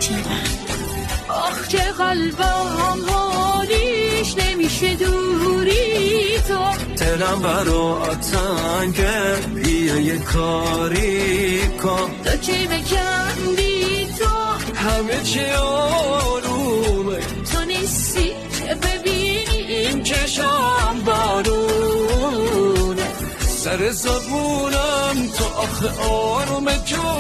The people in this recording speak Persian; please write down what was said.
عشق من. آخ که قلبم حالیش نمیشه دوری تو. دلم برات تنگه بیا یه کاری کن. تو که بکندی تو همه چی آرومه. تو نیستی که ببینی این چشم بارونه. سر زبونم تو آخه آروم جون